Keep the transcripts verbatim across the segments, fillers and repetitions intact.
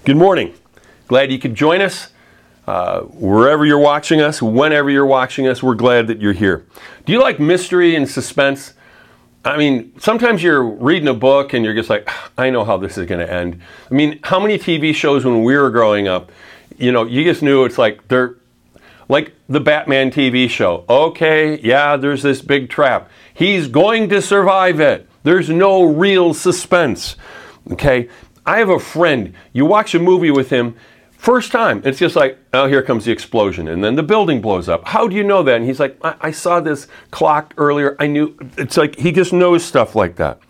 Good morning. Glad you could join us. Uh, wherever you're watching us, whenever you're watching us, we're glad that you're here. Do you like mystery and suspense? I mean, sometimes you're reading a book and you're just like, I know how this is going to end. I mean, how many T V shows when we were growing up, you know, you just knew it's like they're like the Batman T V show. Okay, yeah, there's this big trap. He's going to survive it. There's no real suspense. Okay, I have a friend. You watch a movie with him, first time, it's just like, oh, here comes the explosion, and then the building blows up. How do you know that? And he's like, I, I saw this clock earlier. I knew. It's like he just knows stuff like that.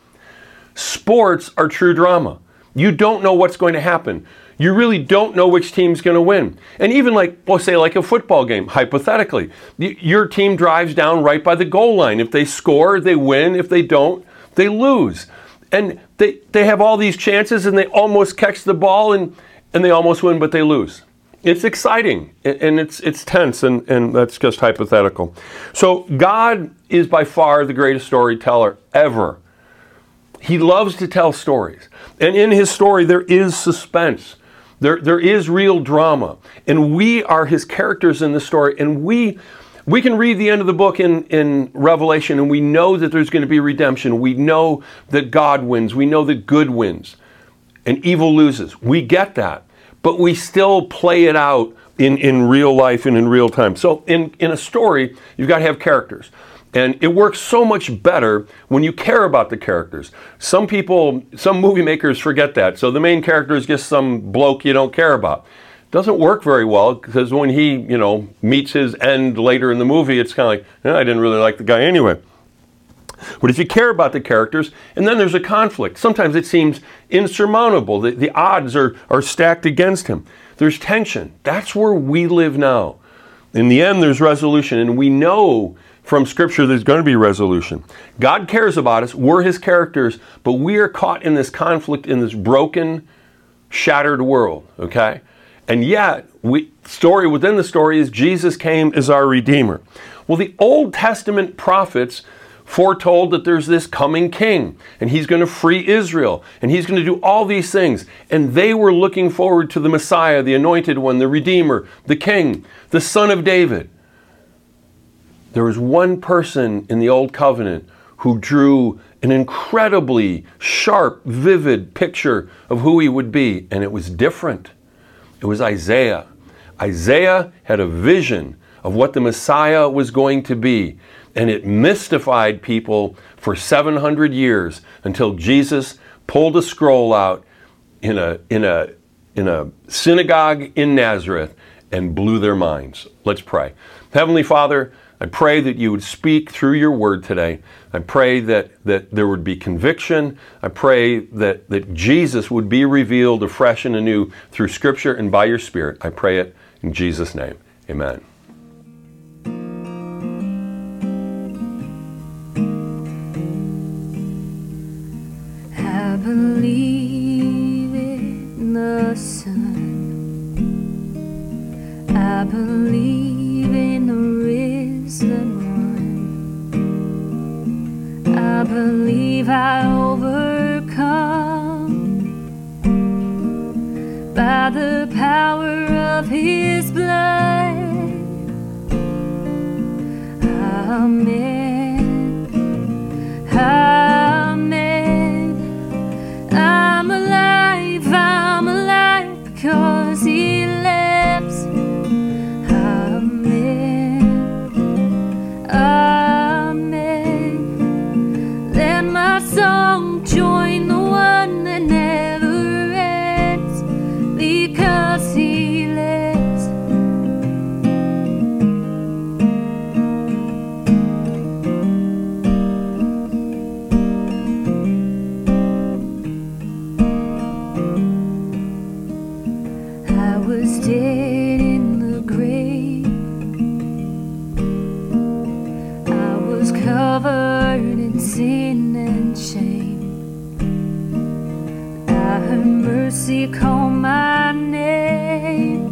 Sports are true drama. You don't know what's going to happen. You really don't know which team's going to win. And even like, well, say like a football game, hypothetically, your team drives down right by the goal line. If they score, they win. If they don't, they lose. And they, they have all these chances and they almost catch the ball and, and they almost win, but they lose. It's exciting and it's, it's tense and, and that's just hypothetical. So God is by far the greatest storyteller ever. He loves to tell stories. And in his story, there is suspense. There, there is real drama. And we are his characters in the story. And we, we can read the end of the book in, in Revelation and we know that there's going to be redemption. We know that God wins. We know that good wins and evil loses. We get that. But we still play it out in, in real life and in real time. So in, in a story, you've got to have characters. And it works so much better when you care about the characters. Some people, some movie makers forget that. So the main character is just some bloke you don't care about. Doesn't work very well because when he, you know, meets his end later in the movie, it's kind of like, eh, I didn't really like the guy anyway. But if you care about the characters, and then there's a conflict. Sometimes it seems insurmountable. The, the odds are, are stacked against him. There's tension. That's where we live now. In the end, there's resolution. And we know from Scripture there's going to be resolution. God cares about us. We're his characters. But we are caught in this conflict in this broken, shattered world. Okay? And yet, we, story within the story is Jesus came as our Redeemer. Well, the Old Testament prophets foretold that there's this coming king, and he's going to free Israel, and he's going to do all these things. And they were looking forward to the Messiah, the Anointed One, the Redeemer, the King, the Son of David. There was one person in the Old Covenant who drew an incredibly sharp, vivid picture of who he would be, and it was different. It was Isaiah. Isaiah had a vision of what the Messiah was going to be. And it mystified people for seven hundred years until Jesus pulled a scroll out in a, in a, in a synagogue in Nazareth and blew their minds. Let's pray. Heavenly Father, I pray that you would speak through your word today. I pray that, that there would be conviction. I pray that, that Jesus would be revealed afresh and anew through Scripture and by your Spirit. I pray it in Jesus' name. Amen. I believe in the sun. I believe in the risen one. I believe I overcome by the power of his blood. Amen. Amen. I'm alive, I'm alive because he lives. Amen. Amen. Let my song join the one that never ends because he lives. I was dead in the grave. I was covered in sin and shame. I heard mercy call my name.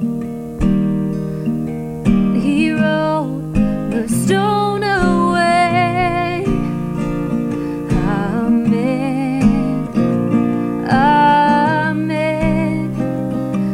He rolled the stone away. Amen. Amen.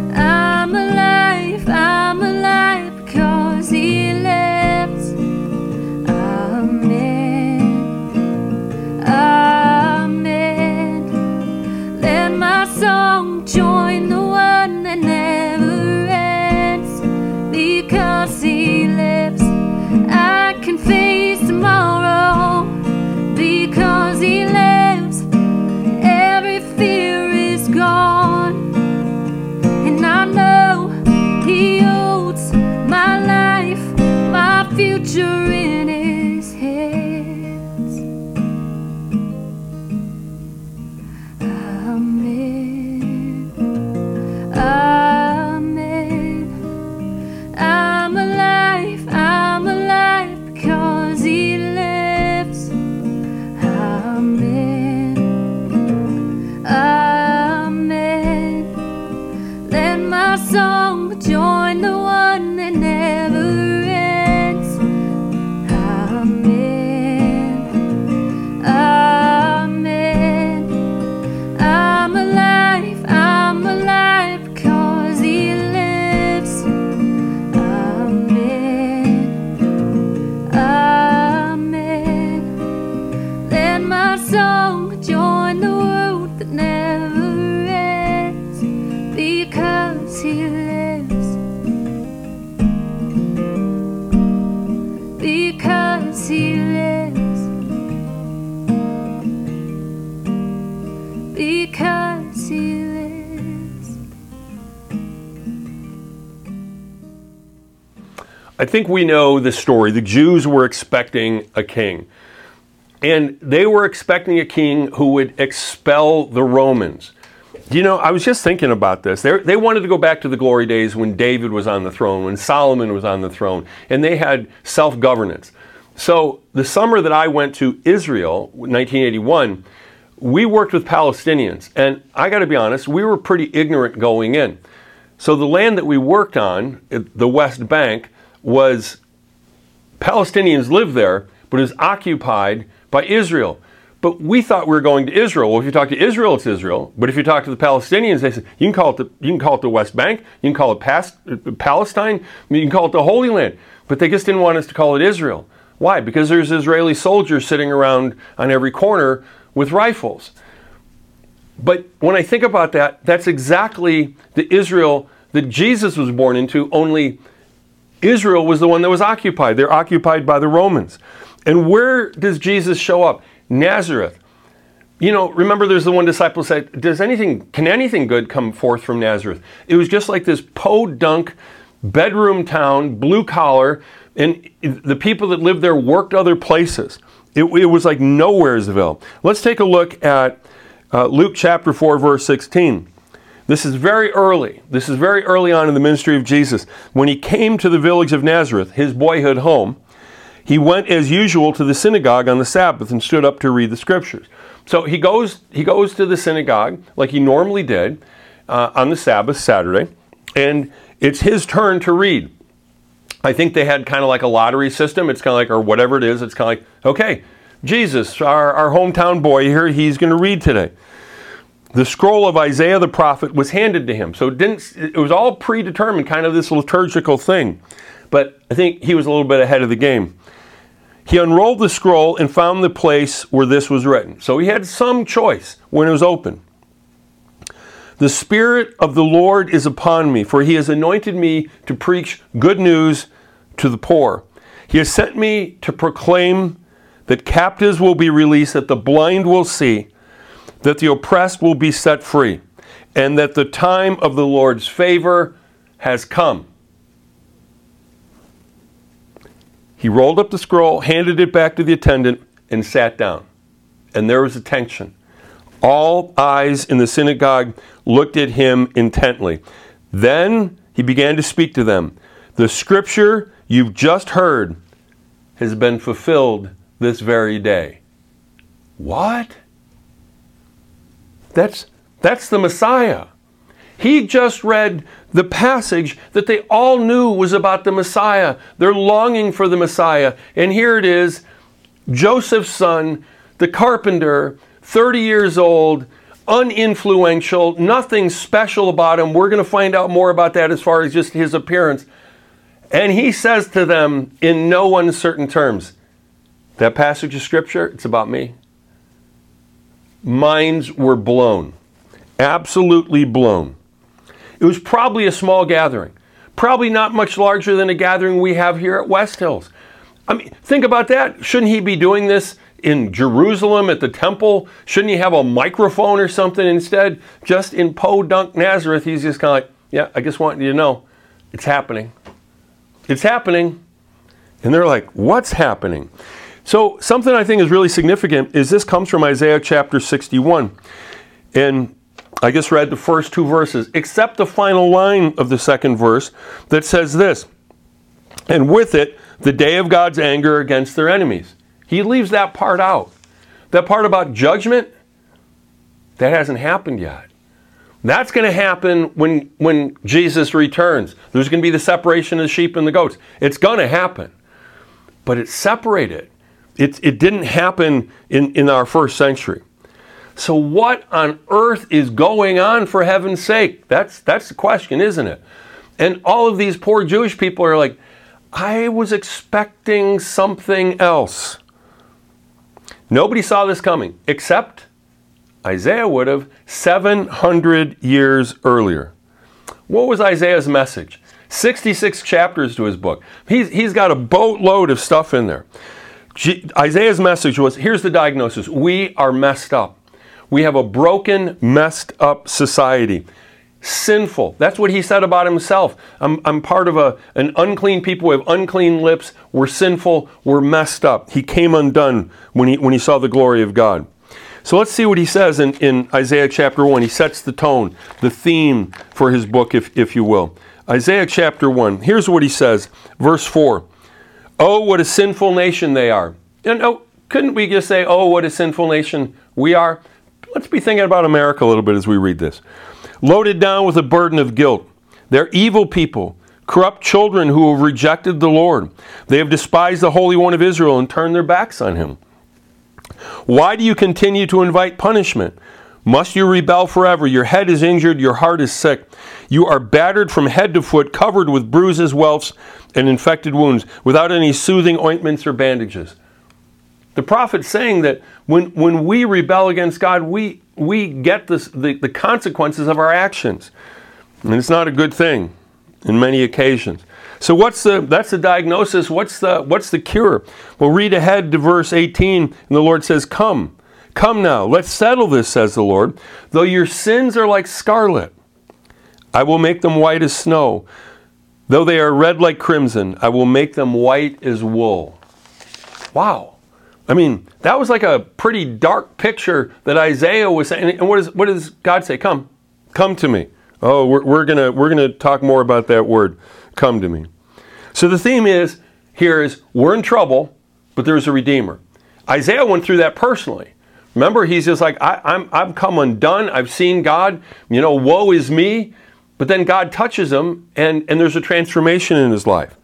because he lives. I think we know the story. The Jews were expecting a king. And they were expecting a king who would expel the Romans. You know, I was just thinking about this. They, they wanted to go back to the glory days when David was on the throne, when Solomon was on the throne, and they had self-governance. So the summer that I went to Israel, nineteen eighty-one, we worked with Palestinians. And I got to be honest, we were pretty ignorant going in. So the land that we worked on, the West Bank, was Palestinians lived there, but it was occupied by Israel. But we thought we were going to Israel. Well, if you talk to Israel, it's Israel. But if you talk to the Palestinians, they say, you can call it the, you can call it the West Bank, you can call it Pas- Palestine, you can call it the Holy Land. But they just didn't want us to call it Israel. Why? Because there's Israeli soldiers sitting around on every corner with rifles. But when I think about that, that's exactly the Israel that Jesus was born into, only Israel was the one that was occupied. They're occupied by the Romans. And where does Jesus show up? Nazareth. You know, remember there's the one disciple said, Does anything, can anything good come forth from Nazareth? It was just like this podunk bedroom town, blue collar, and the people that lived there worked other places. It, it was like Nowheresville. Let's take a look at uh, Luke chapter four, verse sixteen. This is very early. This is very early on in the ministry of Jesus. When he came to the village of Nazareth, his boyhood home, he went as usual to the synagogue on the Sabbath and stood up to read the scriptures. So he goes he goes to the synagogue like he normally did uh, on the Sabbath, Saturday, and it's his turn to read. I think they had kind of like a lottery system. It's kind of like, or whatever it is, it's kind of like, okay, Jesus, our, our hometown boy here, he's going to read today. The scroll of Isaiah the prophet was handed to him. So it didn't. It was all predetermined, kind of this liturgical thing. But I think he was a little bit ahead of the game. He unrolled the scroll and found the place where this was written. So he had some choice when it was open. The Spirit of the Lord is upon me, for he has anointed me to preach good news to the poor. He has sent me to proclaim that captives will be released, that the blind will see, that the oppressed will be set free, and that the time of the Lord's favor has come. He rolled up the scroll, handed it back to the attendant, and sat down. And there was a tension. All eyes in the synagogue looked at him intently. Then he began to speak to them. The scripture you've just heard has been fulfilled this very day. What? That's, that's the Messiah. He just read the passage that they all knew was about the Messiah. They're longing for the Messiah. And here it is, Joseph's son, the carpenter, thirty years old, uninfluential, nothing special about him. We're going to find out more about that as far as just his appearance. And he says to them in no uncertain terms, that passage of scripture, it's about me. Minds were blown. Absolutely blown. It was probably a small gathering. Probably not much larger than a gathering we have here at West Hills. I mean, think about that. Shouldn't he be doing this in Jerusalem at the temple? Shouldn't he have a microphone or something instead? Just in Podunk, Nazareth, he's just kind of like, yeah, I just want you to know, it's happening. It's happening. And they're like, what's happening? So something I think is really significant is this comes from Isaiah chapter sixty-one. And I just read the first two verses, except the final line of the second verse that says this, and with it, the day of God's anger against their enemies. He leaves that part out. That part about judgment, that hasn't happened yet. That's going to happen when, when Jesus returns. There's going to be the separation of the sheep and the goats. It's going to happen. But it's separated. It, it didn't happen in, in our first century. So what on earth is going on, for heaven's sake? That's, that's the question, isn't it? And all of these poor Jewish people are like, I was expecting something else. Nobody saw this coming, except Isaiah would have seven hundred years earlier. What was Isaiah's message? sixty-six chapters to his book. He's, he's got a boatload of stuff in there. G- Isaiah's message was, here's the diagnosis. We are messed up. We have a broken, messed up society. Sinful. That's what he said about himself. I'm, I'm part of a, an unclean people. We have unclean lips. We're sinful. We're messed up. He came undone when he, when he saw the glory of God. So let's see what he says in, in Isaiah chapter one. He sets the tone, the theme for his book, if, if you will. Isaiah chapter one. Here's what he says. Verse four. Oh, what a sinful nation they are. And oh, couldn't we just say, oh, what a sinful nation we are? Let's be thinking about America a little bit as we read this. Loaded down with a burden of guilt. They're evil people, corrupt children who have rejected the Lord. They have despised the Holy One of Israel and turned their backs on him. Why do you continue to invite punishment? Must you rebel forever? Your head is injured, your heart is sick. You are battered from head to foot, covered with bruises, welts, and infected wounds, without any soothing ointments or bandages. The prophet's saying that when, when we rebel against God, we, we get this, the, the consequences of our actions. And it's not a good thing in many occasions. So what's the, that's the diagnosis. What's the, what's the cure? Well, read ahead to verse eighteen, and the Lord says, Come, come now, let's settle this, says the Lord. Though your sins are like scarlet, I will make them white as snow. Though they are red like crimson, I will make them white as wool. Wow. I mean, that was like a pretty dark picture that Isaiah was saying. And what, is, what does God say? Come, come to me. Oh, we're, we're gonna we're gonna talk more about that word. Come to me. So the theme is here is we're in trouble, but there's a Redeemer. Isaiah went through that personally. Remember, he's just like, I, I'm I've come undone. I've seen God. You know, woe is me. But then God touches him, and and there's a transformation in his life.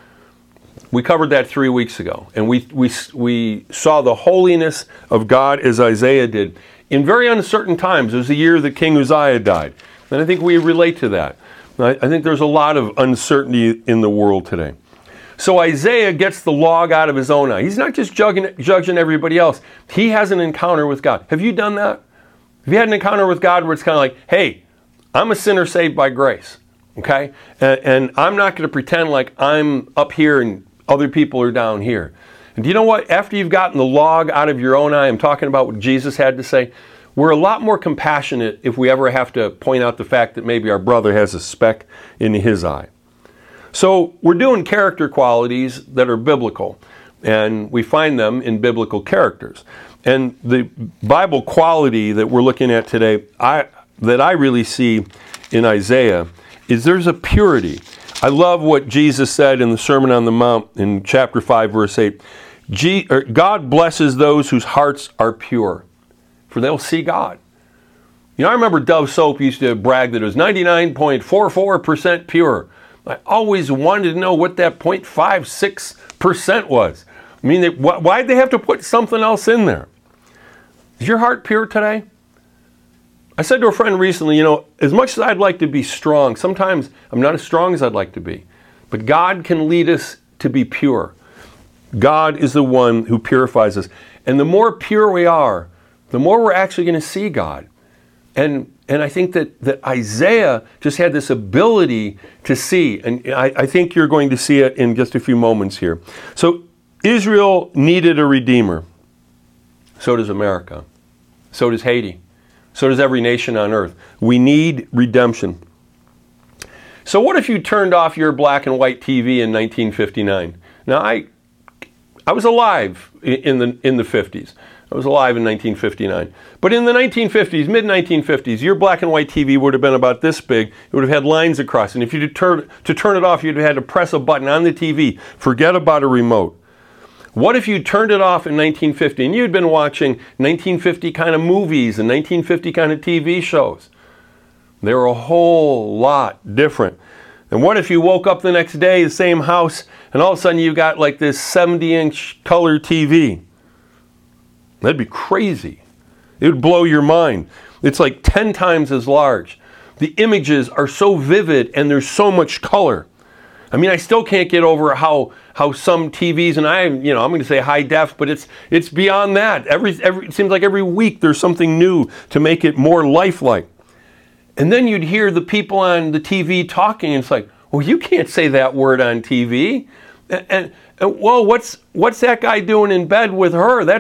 We covered that three weeks ago, and we, we, we saw the holiness of God as Isaiah did in very uncertain times. It was the year that King Uzziah died, and I think we relate to that. I, I think there's a lot of uncertainty in the world today. So Isaiah gets the log out of his own eye. He's not just judging, judging everybody else. He has an encounter with God. Have you done that? Have you had an encounter with God where it's kind of like, hey, I'm a sinner saved by grace, okay? And, and I'm not going to pretend like I'm up here and other people are down here. And do you know what? After you've gotten the log out of your own eye, I'm talking about what Jesus had to say, we're a lot more compassionate if we ever have to point out the fact that maybe our brother has a speck in his eye. So we're doing character qualities that are biblical, and we find them in biblical characters. And the Bible quality that we're looking at today, I, that I really see in Isaiah, is there's a purity. I love what Jesus said in the Sermon on the Mount in chapter five, verse eight. G, or God blesses those whose hearts are pure, for they'll see God. You know, I remember Dove soap used to brag that it was ninety-nine point four four percent pure. I always wanted to know what that zero point five six percent was. I mean, they, wh- why'd they have to put something else in there? Is your heart pure today? I said to a friend recently, you know, as much as I'd like to be strong, sometimes I'm not as strong as I'd like to be. But God can lead us to be pure. God is the one who purifies us. And the more pure we are, the more we're actually going to see God. And and I think that, that Isaiah just had this ability to see. And I, I think you're going to see it in just a few moments here. So Israel needed a redeemer. So does America. So does Haiti. So does every nation on earth. We need redemption. So what if you turned off your black and white T V in nineteen fifty-nine? Now, I I was alive in the in the fifties. I was alive in nineteen fifty-nine. But in the nineteen fifties, mid nineteen fifties, your black and white T V would have been about this big. It would have had lines across. And if you turn to turn it off, you'd have had to press a button on the T V. Forget about a remote. What if you turned it off in nineteen fifty and you'd been watching nineteen fifty kind of movies and nineteen fifty kind of T V shows? They were a whole lot different. And what if you woke up the next day, the same house, and all of a sudden you got like this seventy inch color T V? That'd be crazy. It would blow your mind. It's like ten times as large. The images are so vivid and there's so much color. I mean, I still can't get over how how some T Vs, and I, you know, I'm going to say high def, but it's it's beyond that. Every every it seems like every week there's something new to make it more lifelike. And then you'd hear the people on the T V talking, and it's like, well, you can't say that word on T V. And, and, and well, what's what's that guy doing in bed with her? That's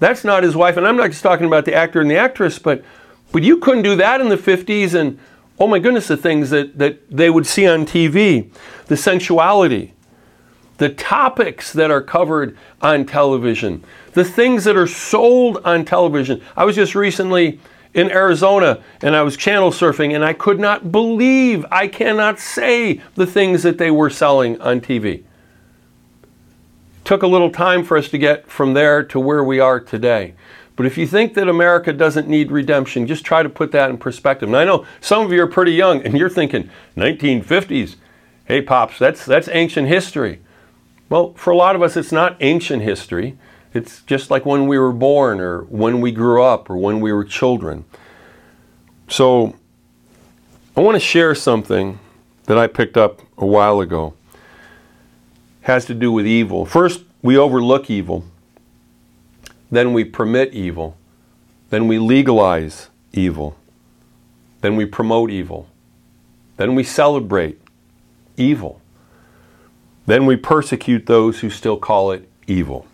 That's not his wife. And I'm not just talking about the actor and the actress, but but you couldn't do that in the fifties. And oh my goodness, the things that, that they would see on T V, the sensuality, the topics that are covered on television, the things that are sold on television. I was just recently in Arizona and I was channel surfing and I could not believe, I cannot say the things that they were selling on T V. Took a little time for us to get from there to where we are today. But if you think that America doesn't need redemption, just try to put that in perspective. And I know some of you are pretty young and you're thinking, nineteen fifties, hey Pops, that's, that's ancient history. Well, for a lot of us, it's not ancient history. It's just like when we were born or when we grew up or when we were children. So I want to share something that I picked up a while ago. It has to do with evil. First, we overlook evil. Then we permit evil. Then we legalize evil. Then we promote evil. Then we celebrate evil. Then we persecute those who still call it evil.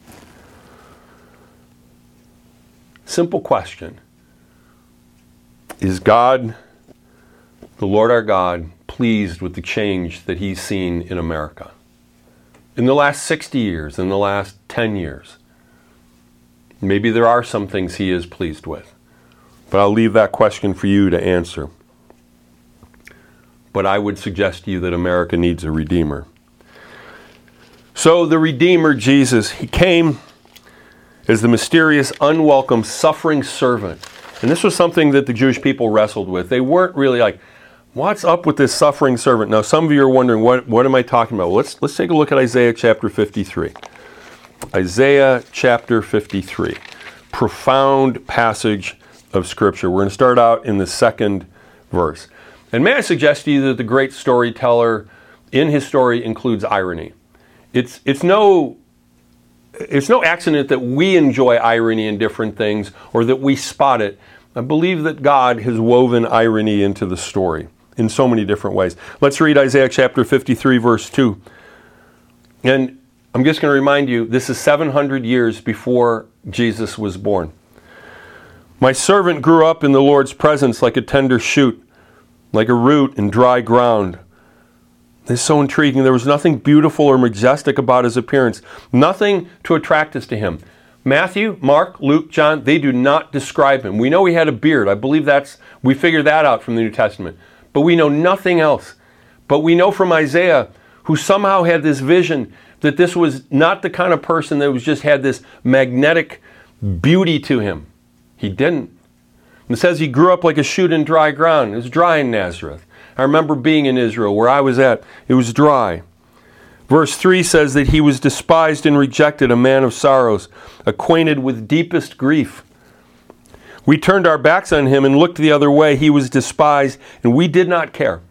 Simple question. Is God, the Lord our God, pleased with the change that He's seen in America? In the last sixty years, in the last ten years? Maybe there are some things He is pleased with. But I'll leave that question for you to answer. But I would suggest to you that America needs a Redeemer. So the Redeemer, Jesus, He came as the mysterious, unwelcome, suffering servant. And this was something that the Jewish people wrestled with. They weren't really like, what's up with this suffering servant? Now, some of you are wondering, what, what am I talking about? Well, let's, let's take a look at Isaiah chapter fifty-three. Isaiah chapter fifty-three. Profound passage of Scripture. We're going to start out in the second verse. And may I suggest to you that the great storyteller in his story includes irony. It's, it's no... It's no accident that we enjoy irony in different things or that we spot it. I believe that God has woven irony into the story in so many different ways. Let's read Isaiah chapter fifty-three, verse two. And I'm just going to remind you, this is seven hundred years before Jesus was born. My servant grew up in the Lord's presence like a tender shoot, like a root in dry ground. It's so intriguing. There was nothing beautiful or majestic about His appearance. Nothing to attract us to Him. Matthew, Mark, Luke, John, they do not describe Him. We know He had a beard. I believe that's, we figured that out from the New Testament. But we know nothing else. But we know from Isaiah, who somehow had this vision that this was not the kind of person that was just had this magnetic beauty to him. He didn't. It says he grew up like a shoot in dry ground. It was dry in Nazareth. I remember being in Israel where I was at. It was dry. Verse three says that he was despised and rejected, a man of sorrows, acquainted with deepest grief. We turned our backs on him and looked the other way. He was despised, and we did not care.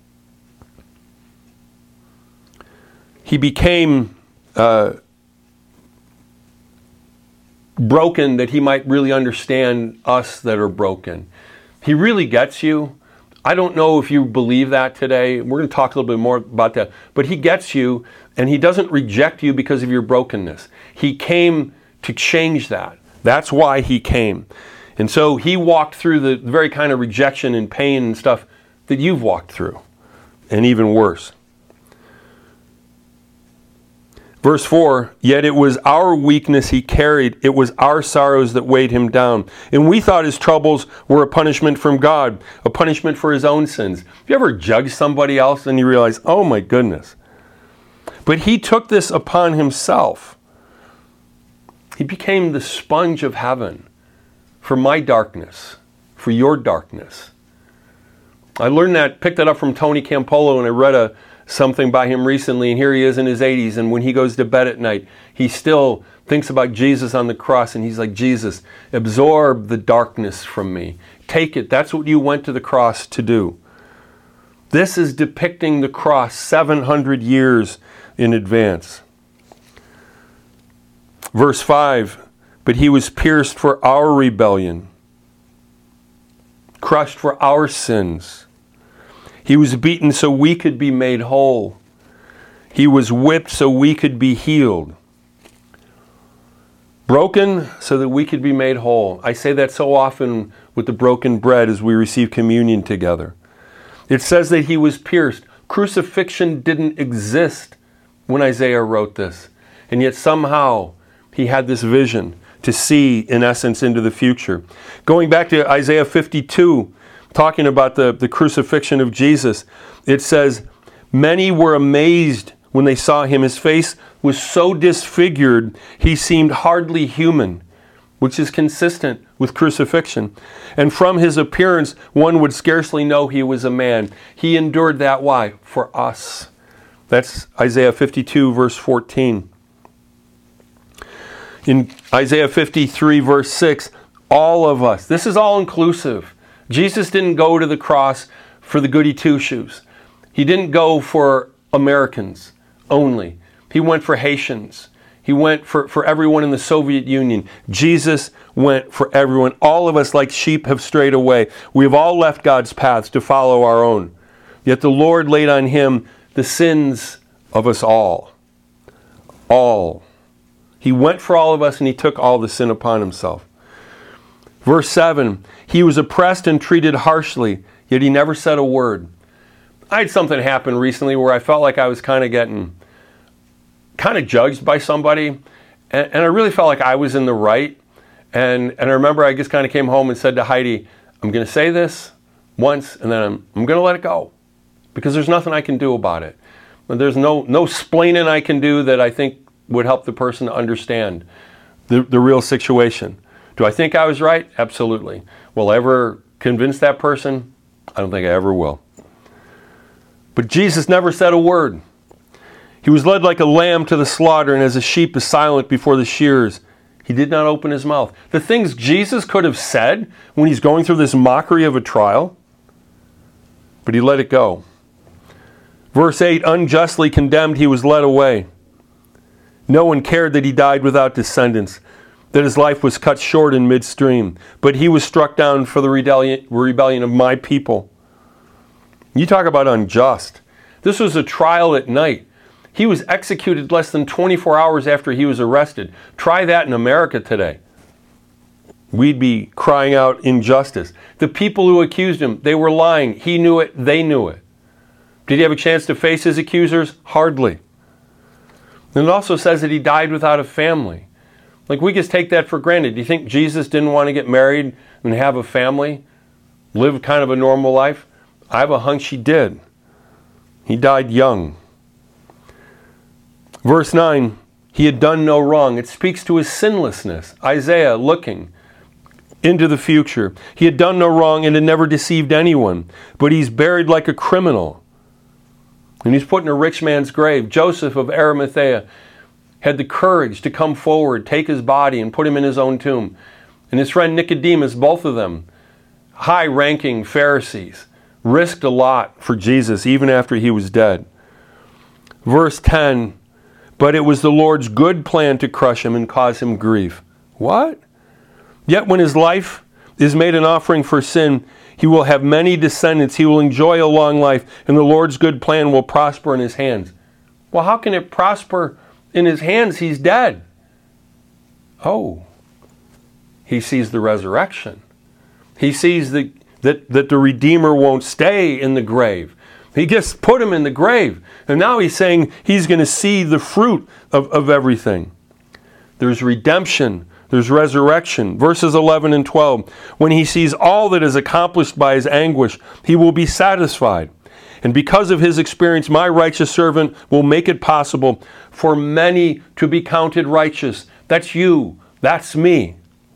He became uh, broken that he might really understand us that are broken. He really gets you. I don't know if you believe that today. We're going to talk a little bit more about that. But He gets you, and He doesn't reject you because of your brokenness. He came to change that. That's why He came. And so He walked through the very kind of rejection and pain and stuff that you've walked through, and even worse. Verse four, yet it was our weakness He carried. It was our sorrows that weighed Him down. And we thought His troubles were a punishment from God, a punishment for His own sins. Have you ever judged somebody else and you realize, oh my goodness. But He took this upon Himself. He became the sponge of heaven for my darkness, for your darkness. I learned that, picked that up from Tony Campolo, and I read a something by him recently, and here he is in his eighties, and when he goes to bed at night, he still thinks about Jesus on the cross, and he's like, Jesus, absorb the darkness from me. Take it. That's what you went to the cross to do. This is depicting the cross seven hundred years in advance. Verse five, but He was pierced for our rebellion, crushed for our sins. He was beaten so we could be made whole. He was whipped so we could be healed. Broken so that we could be made whole. I say that so often with the broken bread as we receive communion together. It says that he was pierced. Crucifixion didn't exist when Isaiah wrote this. And yet somehow he had this vision to see, in essence, into the future. Going back to Isaiah fifty-two, talking about the, the crucifixion of Jesus, it says, many were amazed when they saw him. His face was so disfigured, he seemed hardly human, which is consistent with crucifixion. And from his appearance, one would scarcely know he was a man. He endured that. Why? For us. That's Isaiah fifty-two, verse fourteen. In Isaiah fifty-three, verse six, all of us, this is all inclusive. Jesus didn't go to the cross for the goody two-shoes. He didn't go for Americans only. He went for Haitians. He went for, for everyone in the Soviet Union. Jesus went for everyone. All of us, like sheep, have strayed away. We have all left God's paths to follow our own. Yet the Lord laid on him the sins of us all. All. He went for all of us and he took all the sin upon himself. Verse seven, he was oppressed and treated harshly, yet he never said a word. I had something happen recently where I felt like I was kind of getting kind of judged by somebody, and, and I really felt like I was in the right. And, and I remember I just kind of came home and said to Heidi, I'm going to say this once, and then I'm, I'm going to let it go, because there's nothing I can do about it. There's no, no splaining I can do that I think would help the person to understand the, the real situation. Do I think I was right? Absolutely. Will I ever convince that person? I don't think I ever will. But Jesus never said a word. He was led like a lamb to the slaughter, and as a sheep is silent before the shearers, he did not open his mouth. The things Jesus could have said when he's going through this mockery of a trial, but he let it go. Verse eight, unjustly condemned, he was led away. No one cared that he died without descendants, that his life was cut short in midstream, but he was struck down for the rebellion, rebellion of my people. You talk about unjust. This was a trial at night. He was executed less than twenty-four hours after he was arrested. Try that in America today. We'd be crying out injustice. The people who accused him, they were lying. He knew it, they knew it. Did he have a chance to face his accusers? Hardly. And it also says that he died without a family. Like, we just take that for granted. Do you think Jesus didn't want to get married and have a family? Live kind of a normal life? I have a hunch he did. He died young. Verse nine, he had done no wrong. It speaks to his sinlessness. Isaiah looking into the future. He had done no wrong and had never deceived anyone, but he's buried like a criminal. And he's put in a rich man's grave. Joseph of Arimathea had the courage to come forward, take his body, and put him in his own tomb. And his friend Nicodemus, both of them, high-ranking Pharisees, risked a lot for Jesus even after he was dead. Verse ten, but it was the Lord's good plan to crush him and cause him grief. What? Yet when his life is made an offering for sin, he will have many descendants. He will enjoy a long life, and the Lord's good plan will prosper in his hands. Well, how can it prosper in his hands? He's dead. Oh, he sees the resurrection. He sees the, that, that the Redeemer won't stay in the grave. He just put him in the grave. And now he's saying he's going to see the fruit of, of everything. There's redemption. There's resurrection. Verses eleven and twelve. When he sees all that is accomplished by his anguish, he will be satisfied. And because of his experience, my righteous servant will make it possible for many to be counted righteous. That's you. That's me.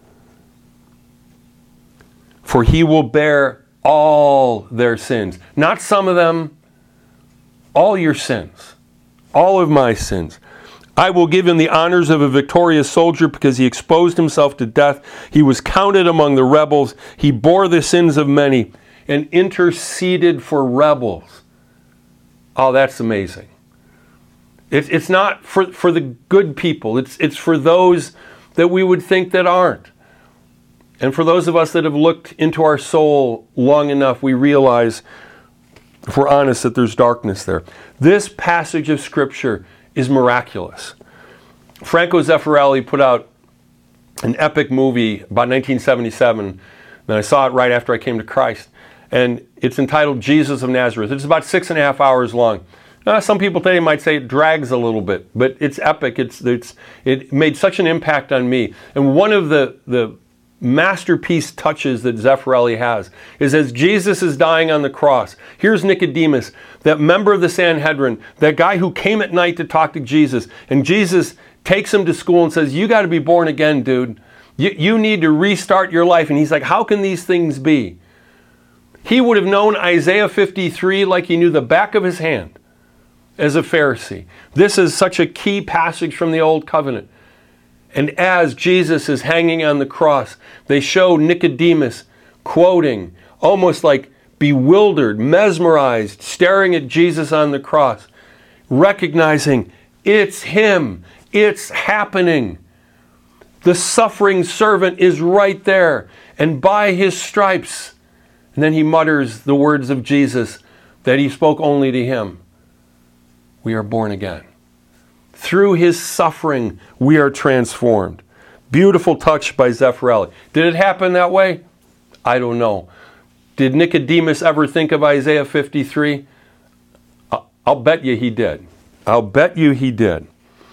For he will bear all their sins. Not some of them. All your sins. All of my sins. I will give him the honors of a victorious soldier because he exposed himself to death. He was counted among the rebels. He bore the sins of many and interceded for rebels. Oh, that's amazing. It's, it's not for, for the good people. It's, it's for those that we would think that aren't. And for those of us that have looked into our soul long enough, we realize, if we're honest, that there's darkness there. This passage of Scripture is miraculous. Franco Zeffirelli put out an epic movie about nineteen seventy-seven, and I saw it right after I came to Christ. And it's entitled Jesus of Nazareth. It's about six and a half hours long. Uh, some people today might say it drags a little bit, but it's epic. It's, it's, it made such an impact on me. And one of the, the masterpiece touches that Zeffirelli has is as Jesus is dying on the cross, here's Nicodemus, that member of the Sanhedrin, that guy who came at night to talk to Jesus, and Jesus takes him to school and says, you got to be born again, dude. You, you need to restart your life. And he's like, how can these things be? He would have known Isaiah fifty-three like he knew the back of his hand as a Pharisee. This is such a key passage from the Old Covenant. And as Jesus is hanging on the cross, they show Nicodemus quoting, almost like bewildered, mesmerized, staring at Jesus on the cross, recognizing it's him, it's happening. The suffering servant is right there, and by his stripes. And then he mutters the words of Jesus that he spoke only to him. We are born again. Through his suffering, we are transformed. Beautiful touch by Zeffirelli. Did it happen that way? I don't know. Did Nicodemus ever think of Isaiah fifty-three? I'll bet you he did. I'll bet you he did.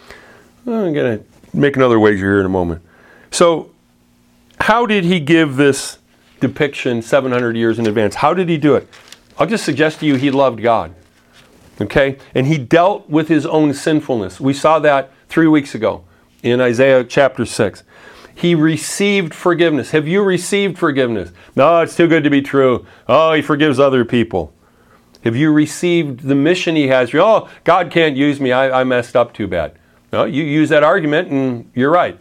I'm going to make another wager here in a moment. So, how did he give this depiction seven hundred years in advance? How did he do it? I'll just suggest to you he loved God. Okay? And he dealt with his own sinfulness. We saw that three weeks ago in Isaiah chapter six. He received forgiveness. Have you received forgiveness? No, it's too good to be true. Oh, he forgives other people. Have you received the mission he has? Oh, God can't use me. I, I messed up too bad. No, you use that argument and you're right.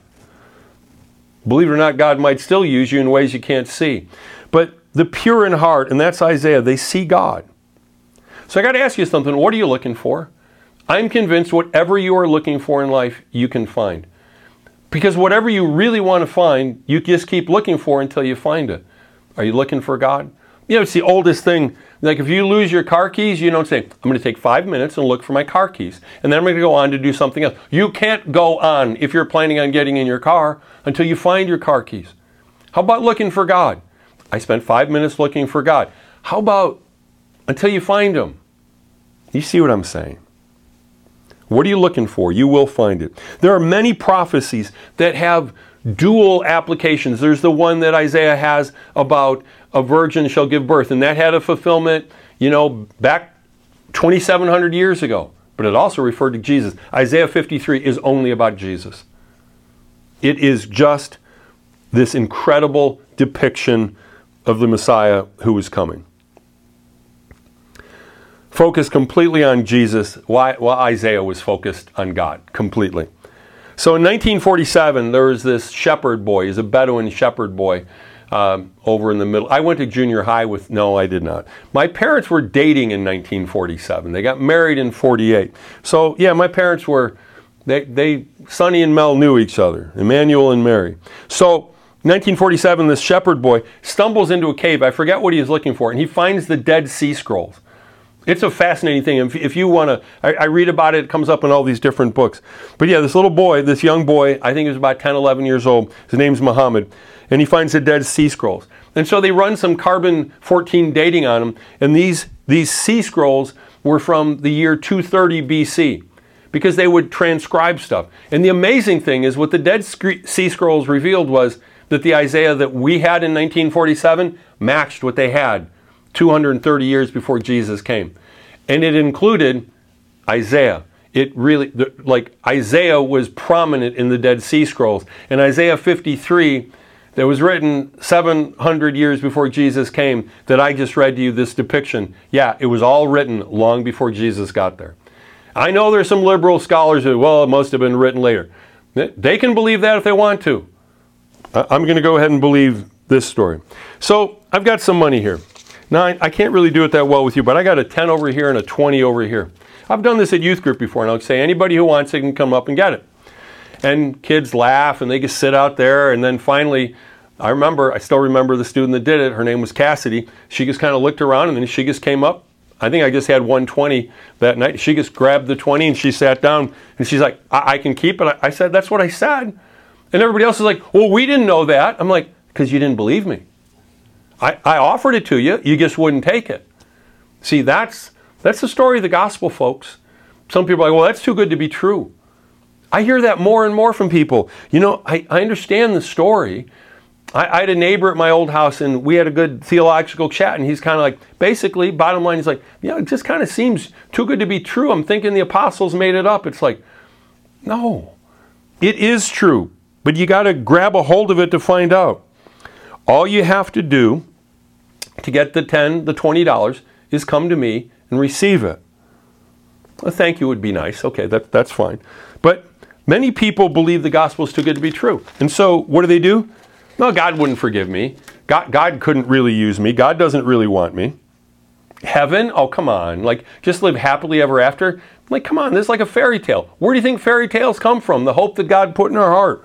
Believe it or not, God might still use you in ways you can't see. But the pure in heart, and that's Isaiah, they see God. So I got to ask you something. What are you looking for? I'm convinced whatever you are looking for in life, you can find. Because whatever you really want to find, you just keep looking for until you find it. Are you looking for God? You know, it's the oldest thing. Like if you lose your car keys, you don't say, I'm going to take five minutes and look for my car keys. And then I'm going to go on to do something else. You can't go on if you're planning on getting in your car until you find your car keys. How about looking for God? I spent five minutes looking for God. How about until you find him? You see what I'm saying? What are you looking for? You will find it. There are many prophecies that have dual applications. There's the one that Isaiah has about a virgin shall give birth, and that had a fulfillment, you know, back twenty-seven hundred years ago. But it also referred to Jesus. Isaiah fifty-three is only about Jesus. It is just this incredible depiction of the Messiah who is coming. Focused completely on Jesus, while Isaiah was focused on God completely. So in nineteen forty-seven, there was this shepherd boy. He's a Bedouin shepherd boy um, over in the middle. I went to junior high with, no, I did not. My parents were dating in nineteen forty-seven. They got married in forty-eight. So yeah, my parents were, they, they Sonny and Mel knew each other, Emmanuel and Mary. So nineteen forty-seven, this shepherd boy stumbles into a cave. I forget what he is looking for, and he finds the Dead Sea Scrolls. It's a fascinating thing. If, if you want to, I, I read about it, it comes up in all these different books. But yeah, this little boy, this young boy, I think he was about ten, eleven years old. His name's Muhammad. And he finds the Dead Sea Scrolls. And so they run some carbon fourteen dating on him. And these, these sea scrolls were from the year two thirty B C because they would transcribe stuff. And the amazing thing is what the Dead Sea Scrolls revealed was that the Isaiah that we had in nineteen forty-seven matched what they had two hundred thirty years before Jesus came. And it included Isaiah. It really, like Isaiah was prominent in the Dead Sea Scrolls. And Isaiah fifty-three, that was written seven hundred years before Jesus came, that I just read to you this depiction. Yeah, it was all written long before Jesus got there. I know there's some liberal scholars who, well, it must have been written later. They can believe that if they want to. I'm going to go ahead and believe this story. So I've got some money here. Now, I, I can't really do it that well with you, but I got a ten over here and a twenty over here. I've done this at youth group before, and I'll say anybody who wants it can come up and get it. And kids laugh, and they just sit out there, and then finally, I remember, I still remember the student that did it. Her name was Cassidy. She just kind of looked around, and then she just came up. I think I just had one twenty that night. She just grabbed the twenty, and she sat down, and she's like, I, I can keep it. I, I said, that's what I said. And everybody else is like, well, we didn't know that. I'm like, because you didn't believe me. I, I offered it to you. You just wouldn't take it. See, that's, that's the story of the gospel, folks. Some people are like, well, that's too good to be true. I hear that more and more from people. You know, I, I understand the story. I, I had a neighbor at my old house, and we had a good theological chat, and he's kind of like, basically, bottom line, he's like, yeah, it just kind of seems too good to be true. I'm thinking the apostles made it up. It's like, no, it is true, but you got to grab a hold of it to find out. All you have to do to get the ten, the twenty dollars is come to me and receive it. A thank you would be nice. Okay, that, that's fine. But many people believe the gospel is too good to be true. And so what do they do? No, God wouldn't forgive me. God, God couldn't really use me. God doesn't really want me. Heaven? Oh, come on. Like, just live happily ever after? Like, come on, this is like a fairy tale. Where do you think fairy tales come from? The hope that God put in our heart.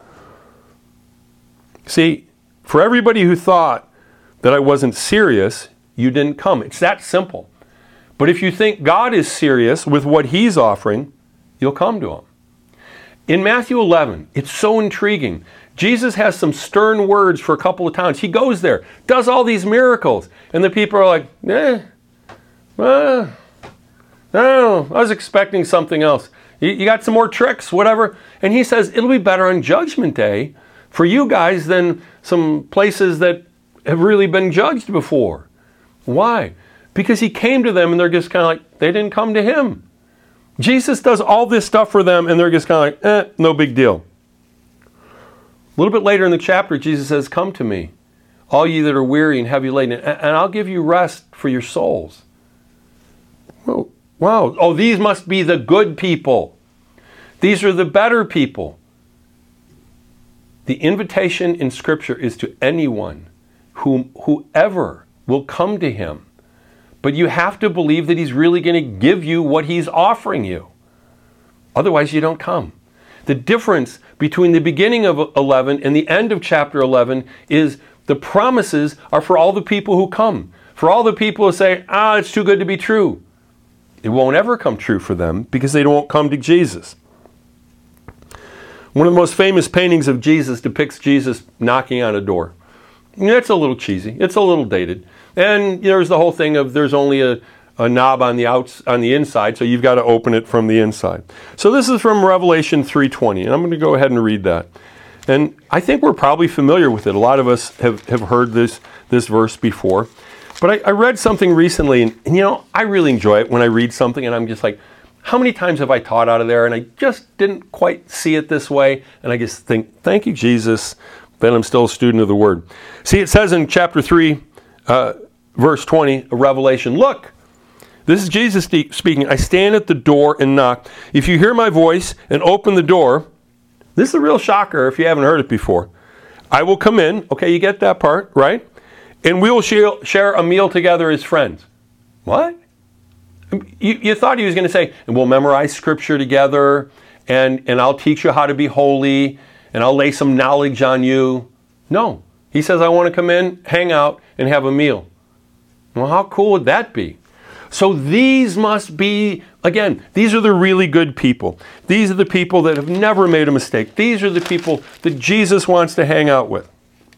See, for everybody who thought that I wasn't serious, you didn't come. It's that simple. But if you think God is serious with what He's offering, you'll come to Him. In Matthew eleven, it's so intriguing. Jesus has some stern words for a couple of towns. He goes there, does all these miracles, and the people are like, eh, uh, no, I was expecting something else. You, you got some more tricks, whatever. And He says, it'll be better on Judgment Day for you guys than some places that have really been judged before. Why? Because He came to them and they're just kind of like, they didn't come to Him. Jesus does all this stuff for them and they're just kind of like, eh, no big deal. A little bit later in the chapter, Jesus says, come to me, all ye that are weary and heavy laden, and I'll give you rest for your souls. Oh, wow. Oh, these must be the good people. These are the better people. The invitation in Scripture is to anyone, whom, whoever will come to Him. But you have to believe that He's really going to give you what He's offering you. Otherwise, you don't come. The difference between the beginning of eleven and the end of chapter eleven is the promises are for all the people who come. For all the people who say, ah, it's too good to be true. It won't ever come true for them because they won't come to Jesus. One of the most famous paintings of Jesus depicts Jesus knocking on a door. It's a little cheesy. It's a little dated. And there's the whole thing of there's only a, a knob on the outs on the inside, so you've got to open it from the inside. So this is from Revelation three twenty, and I'm going to go ahead and read that. And I think we're probably familiar with it. A lot of us have, have heard this, this verse before. But I, I read something recently, and, and you know, I really enjoy it when I read something, and I'm just like, how many times have I taught out of there, and I just didn't quite see it this way, and I just think, thank you, Jesus, that I'm still a student of the Word. See, it says in chapter three, uh, verse twenty of Revelation, look, this is Jesus speaking, I stand at the door and knock. If you hear my voice and open the door, this is a real shocker if you haven't heard it before. I will come in, okay, you get that part, right? And we will share a meal together as friends. What? You, you thought he was going to say, and we'll memorize Scripture together, and, and I'll teach you how to be holy, and I'll lay some knowledge on you. No. He says, I want to come in, hang out, and have a meal. Well, how cool would that be? So these must be, again, these are the really good people. These are the people that have never made a mistake. These are the people that Jesus wants to hang out with.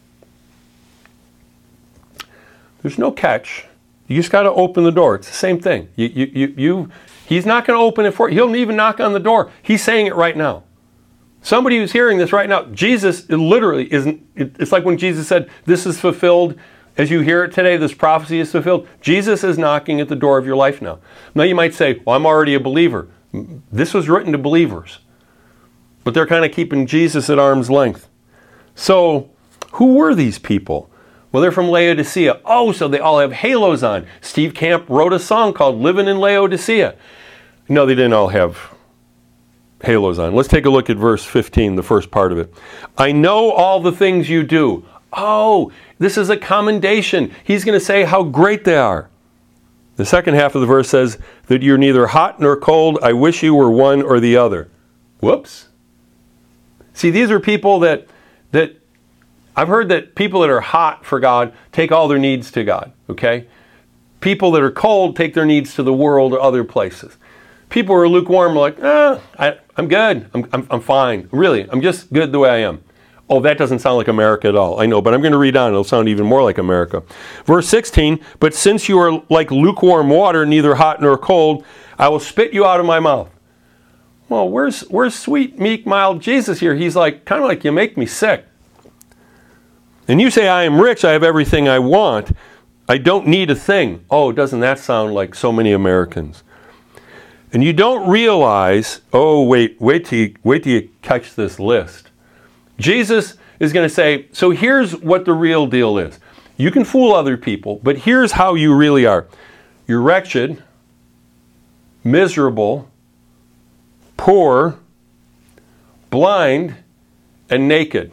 There's no catch. You just got to open the door. It's the same thing. You, you, you, you, he's not going to open it for you. He'll even knock on the door. He's saying it right now. Somebody who's hearing this right now, Jesus it literally isn't, it, it's like when Jesus said, this is fulfilled. As you hear it today, this prophecy is fulfilled. Jesus is knocking at the door of your life now. Now you might say, well, I'm already a believer. This was written to believers. But they're kind of keeping Jesus at arm's length. So, who were these people? Well, they're from Laodicea. Oh, so they all have halos on. Steve Camp wrote a song called Living in Laodicea. No, they didn't all have halos on. Let's take a look at verse fifteen, the first part of it. I know all the things you do. Oh, this is a commendation. He's going to say how great they are. The second half of the verse says that you're neither hot nor cold. I wish you were one or the other. Whoops. See, these are people that, that I've heard that people that are hot for God take all their needs to God, okay? People that are cold take their needs to the world or other places. People who are lukewarm are like, ah, I, I'm good. I'm, I'm, I'm fine. Really, I'm just good the way I am. Oh, that doesn't sound like America at all. I know, but I'm going to read on. It'll sound even more like America. Verse sixteen, but since you are like lukewarm water, neither hot nor cold, I will spit you out of my mouth. Well, where's, where's sweet, meek, mild Jesus here? He's like, kind of like, you make me sick. And you say, I am rich, I have everything I want. I don't need a thing. Oh, doesn't that sound like so many Americans? And you don't realize, oh, wait, wait till you, wait till you catch this list. Jesus is going to say, so here's what the real deal is. You can fool other people, but here's how you really are. You're wretched, miserable, poor, blind, and naked.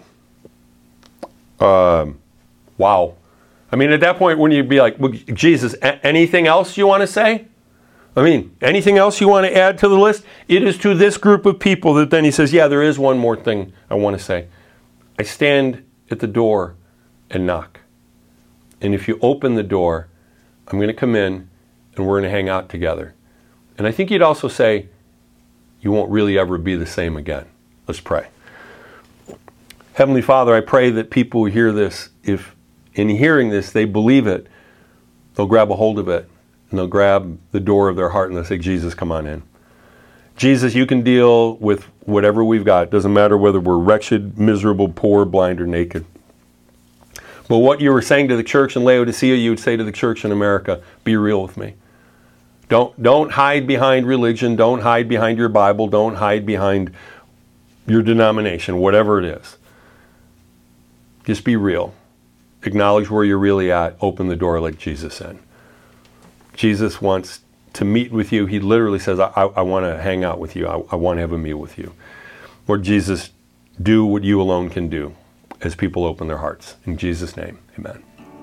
Um, wow. I mean, at that point, when you'd be like, well, Jesus, a- anything else you want to say? I mean, anything else you want to add to the list? It is to this group of people that then he says, yeah, there is one more thing I want to say. I stand at the door and knock. And if you open the door, I'm going to come in and we're going to hang out together. And I think he'd also say, you won't really ever be the same again. Let's pray. Heavenly Father, I pray that people who hear this, if in hearing this they believe it, they'll grab a hold of it and they'll grab the door of their heart and they'll say, Jesus, come on in. Jesus, you can deal with whatever we've got. It doesn't matter whether we're wretched, miserable, poor, blind, or naked. But what you were saying to the church in Laodicea, you would say to the church in America, be real with me. Don't, don't hide behind religion. Don't hide behind your Bible. Don't hide behind your denomination, whatever it is. Just be real. Acknowledge where you're really at. Open the door like Jesus said. Jesus wants to meet with you. He literally says, I, I, I want to hang out with you. I, I want to have a meal with you. Lord Jesus, do what you alone can do as people open their hearts. In Jesus' name, amen.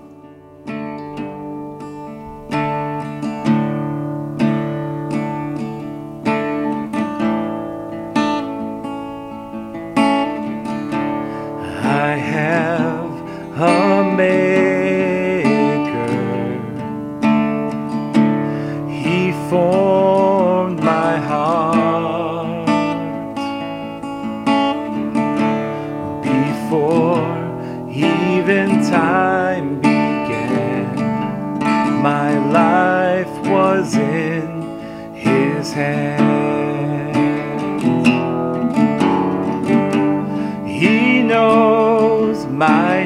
I have a maker. He formed my heart before even time began. My life was in his hands. He knows my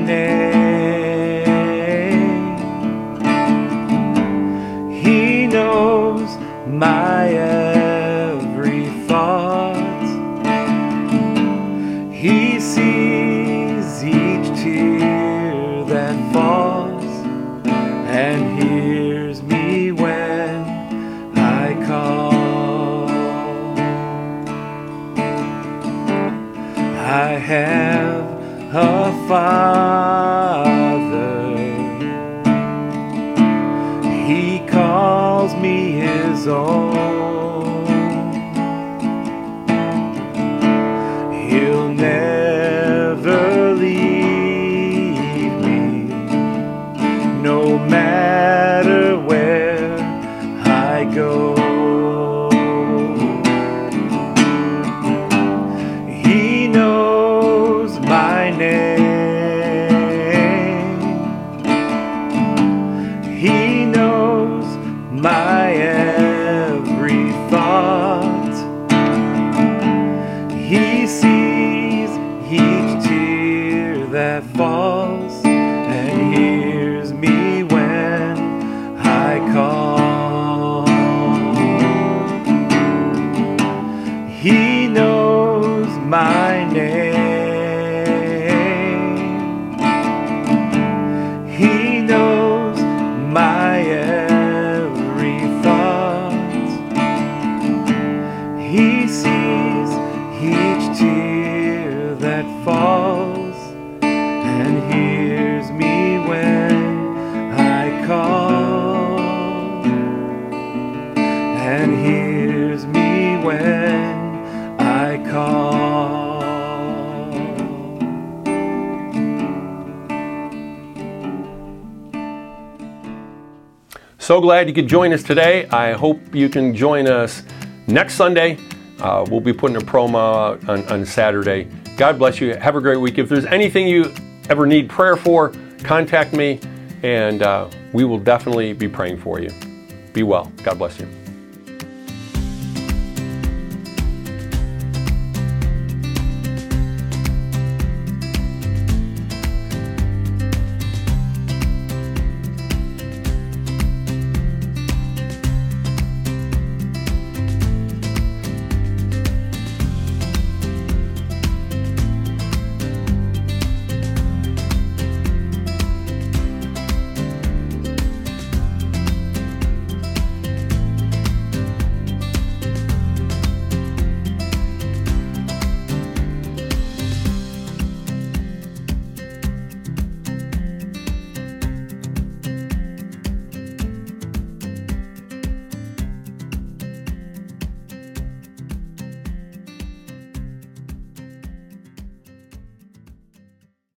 name. He knows my every thought. He sees each tear that falls and hears me when I call. I have a Father. He calls me his own. He'll never leave me, no matter where I go. He knows my name. He knows my every thought. He sees each tear that falls and hears me when I call. He knows my name. He knows my every thought. He sees each tear that falls and hears me when I call. And hears me when I call. So glad you could join us today. I hope you can join us next Sunday. Uh, we'll be putting a promo out on, on Saturday, God bless you. Have a great week. If there's anything you ever need prayer for, contact me, and uh, we will definitely be praying for you. Be well. God bless you.